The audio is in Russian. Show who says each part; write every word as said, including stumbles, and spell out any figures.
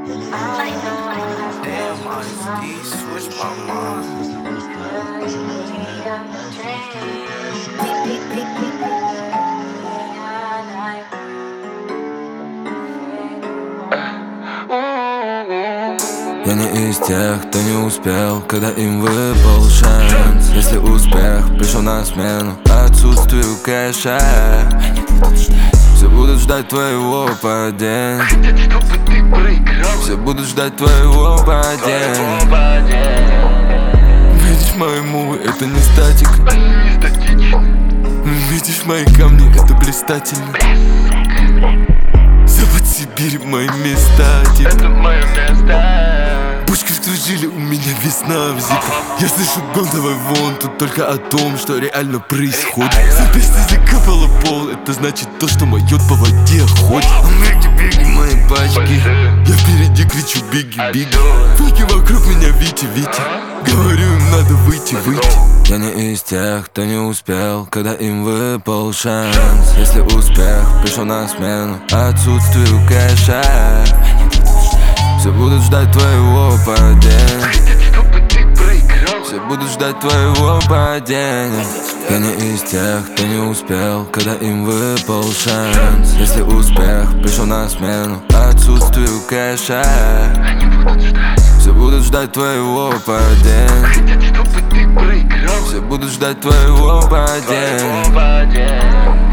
Speaker 1: Damn, Ice-T switched my mind.
Speaker 2: Я не из тех, кто не успел, когда им выпал шанс. Если успех пришел на смену отсутствию кэша, все будут ждать твоего падения.
Speaker 1: Хотят, чтобы ты проиграл.
Speaker 2: Все будут ждать твоего падения. Видишь, мои мувы, это не статика.
Speaker 1: Они не статичны.
Speaker 2: Видишь, мои камни, это блистательно. Запад Сибирь, мои места, типа.
Speaker 1: Это мое место.
Speaker 2: Пушки жили, у меня весна в зипе. Я слышу гон, давай вон, тут только о том, что реально происходит. За песня закапала пол, это значит то, что моет по воде ходит. Беги, беги, мои пачки. Я впереди кричу беги, беги. Факи вокруг меня, Вити, Вити. Говорю, им надо выйти, выйти. Я не из тех, кто не успел, когда им выпал шанс. Если успех пришел на смену отсутствию кэша, все будут ждать твоего падения.
Speaker 1: Хотят, чтобы ты проиграл.
Speaker 2: Все будут ждать твоего падения. Я не из тех, кто не успел, когда им выпал шанс. Если успех пришел на смену отсутствию кэша,
Speaker 1: Они будут ждать.
Speaker 2: все будут ждать твоего падения.
Speaker 1: Хотят, чтобы ты проиграл.
Speaker 2: Все будут ждать твоего падения.
Speaker 1: Твоего падения.